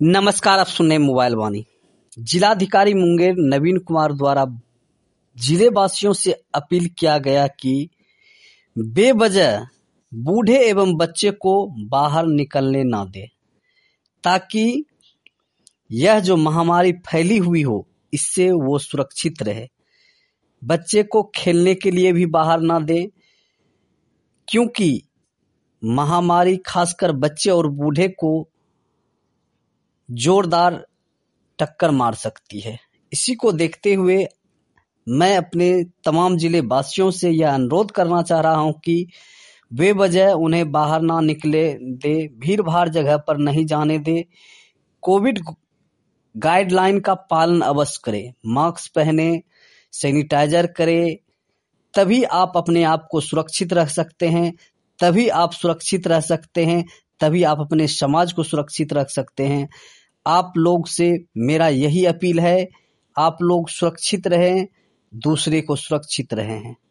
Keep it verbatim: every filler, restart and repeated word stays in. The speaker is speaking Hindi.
नमस्कार, आप सुन रहे हैं मोबाइल वाणी। जिलाधिकारी मुंगेर नवीन कुमार द्वारा जिले वासियों से अपील किया गया कि बेवजह बूढ़े एवं बच्चे को बाहर निकलने ना दे, ताकि यह जो महामारी फैली हुई हो इससे वो सुरक्षित रहे। बच्चे को खेलने के लिए भी बाहर ना दे, क्योंकि महामारी खासकर बच्चे और बूढ़े को जोरदार टक्कर मार सकती है। इसी को देखते हुए मैं अपने तमाम जिले वासियों से यह अनुरोध करना चाह रहा हूं कि बेवजह उन्हें बाहर ना निकले दे, भीड़ भाड़ जगह पर नहीं जाने दे, कोविड गाइडलाइन का पालन अवश्य करें, मास्क पहने, सैनिटाइजर करें, तभी आप अपने आप को सुरक्षित रख सकते हैं, तभी आप सुरक्षित रह सकते हैं, तभी आप अपने समाज को सुरक्षित रख सकते हैं। आप लोग से मेरा यही अपील है, आप लोग सुरक्षित रहें, दूसरे को सुरक्षित रहें।